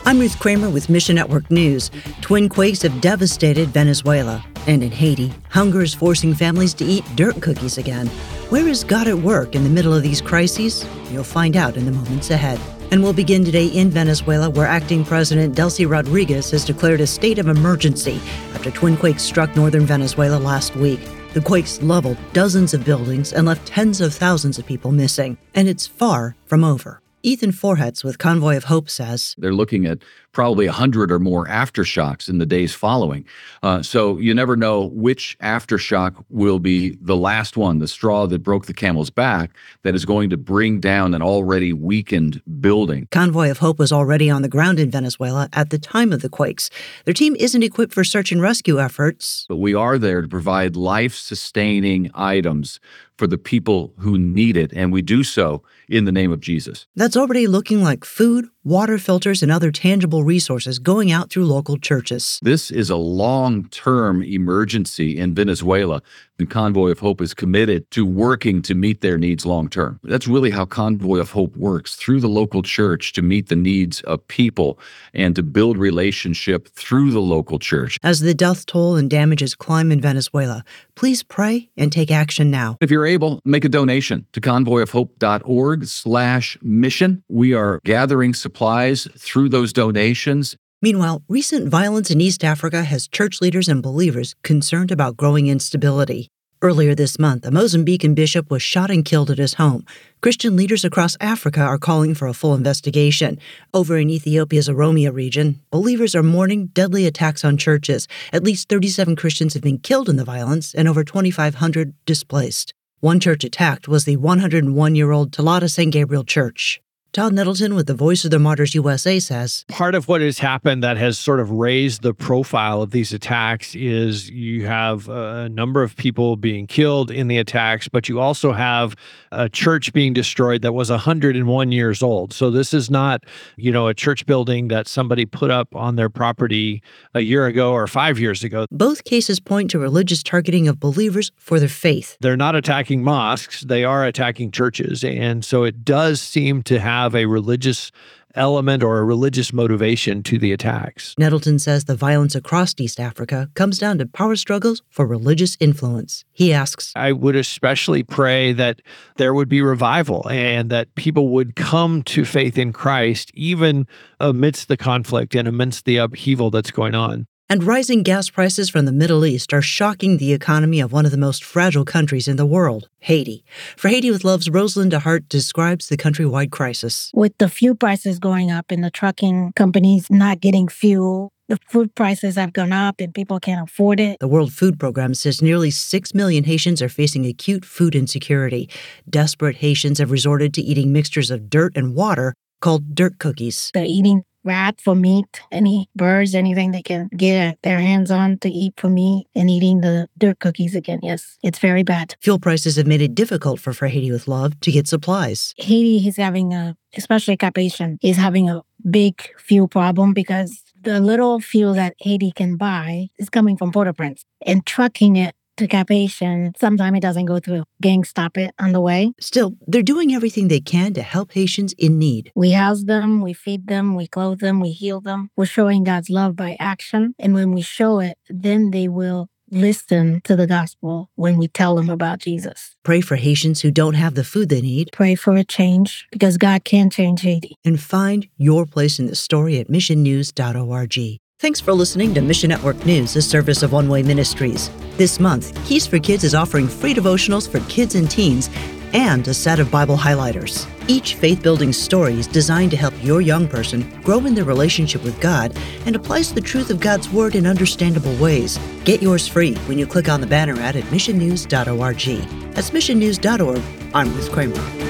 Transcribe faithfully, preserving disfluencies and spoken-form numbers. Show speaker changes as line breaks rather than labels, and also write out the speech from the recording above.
I'm Ruth Kramer with Mission Network News. Twin quakes have devastated Venezuela. And in Haiti, hunger is forcing families to eat dirt cookies again. Where is God at work in the middle of these crises? You'll find out in the moments ahead. And we'll begin today in Venezuela, where acting President Delcy Rodriguez has declared a state of emergency after twin quakes struck northern Venezuela last week. The quakes leveled dozens of buildings and left tens of thousands of people missing. And it's far from over. Ethan Forhetz with Convoy of Hope says,
they're looking at probably one hundred or more aftershocks in the days following. Uh, so you never know which aftershock will be the last one, the straw that broke the camel's back, that is going to bring down an already weakened building.
Convoy of Hope was already on the ground in Venezuela at the time of the quakes. Their team isn't equipped for search and rescue efforts.
But we are there to provide life-sustaining items for the people who need it, and we do so in the name of Jesus.
That's already looking like food, water filters, and other tangible resources going out through local churches.
This is a long-term emergency in Venezuela. The Convoy of Hope is committed to working to meet their needs long-term. That's really how Convoy of Hope works, through the local church to meet the needs of people and to build relationship through the local church.
As the death toll and damages climb in Venezuela, please pray and take action now.
If you're able, make a donation to convoy of hope dot org slash mission. We are gathering supplies through those donations.
Meanwhile, recent violence in East Africa has church leaders and believers concerned about growing instability. Earlier this month, a Mozambican bishop was shot and killed at his home. Christian leaders across Africa are calling for a full investigation. Over in Ethiopia's Oromia region, believers are mourning deadly attacks on churches. At least thirty-seven Christians have been killed in the violence and over twenty-five hundred displaced. One church attacked was the one hundred one-year-old Talata Saint Gabriel Church. Todd Nettleton with the Voice of the Martyrs U S A says,
part of what has happened that has sort of raised the profile of these attacks is you have a number of people being killed in the attacks, but you also have a church being destroyed that was one hundred one years old. So this is not, you know, a church building that somebody put up on their property a year ago or five years ago.
Both cases point to religious targeting of believers for their faith.
They're not attacking mosques, they are attacking churches. And so it does seem to have a religious element or a religious motivation to the attacks.
Nettleton says the violence across East Africa comes down to power struggles for religious influence. He asks,
I would especially pray that there would be revival and that people would come to faith in Christ even amidst the conflict and amidst the upheaval that's going on.
And rising gas prices from the Middle East are shocking the economy of one of the most fragile countries in the world, Haiti. For Haiti with Love's Rosalind DeHart describes the countrywide crisis.
With the fuel prices going up and the trucking companies not getting fuel, the food prices have gone up and people can't afford it.
The World Food Program says nearly six million Haitians are facing acute food insecurity. Desperate Haitians have resorted to eating mixtures of dirt and water called dirt cookies.
They're eating rat for meat, any birds, anything they can get their hands on to eat for meat, and eating the dirt cookies again. Yes, it's very bad.
Fuel prices have made it difficult for For Haiti with Love to get supplies.
Haiti is having a, especially Cap-Haïtien, is having a big fuel problem because the little fuel that Haiti can buy is coming from Port-au-Prince, and trucking it to Cap-Haïtien, sometimes it doesn't go through. Gangs stop it on the way.
Still, they're doing everything they can to help Haitians in need.
We house them, we feed them, we clothe them, we heal them. We're showing God's love by action. And when we show it, then they will listen to the gospel when we tell them about Jesus.
Pray for Haitians who don't have the food they need.
Pray for a change, because God can change Haiti.
And find your place in the story at mission news dot org. Thanks for listening to Mission Network News, a service of One Way Ministries. This month, Keys for Kids is offering free devotionals for kids and teens and a set of Bible highlighters. Each faith-building story is designed to help your young person grow in their relationship with God and applies the truth of God's Word in understandable ways. Get yours free when you click on the banner ad at mission news dot org. That's mission news dot org. I'm Ruth Kramer.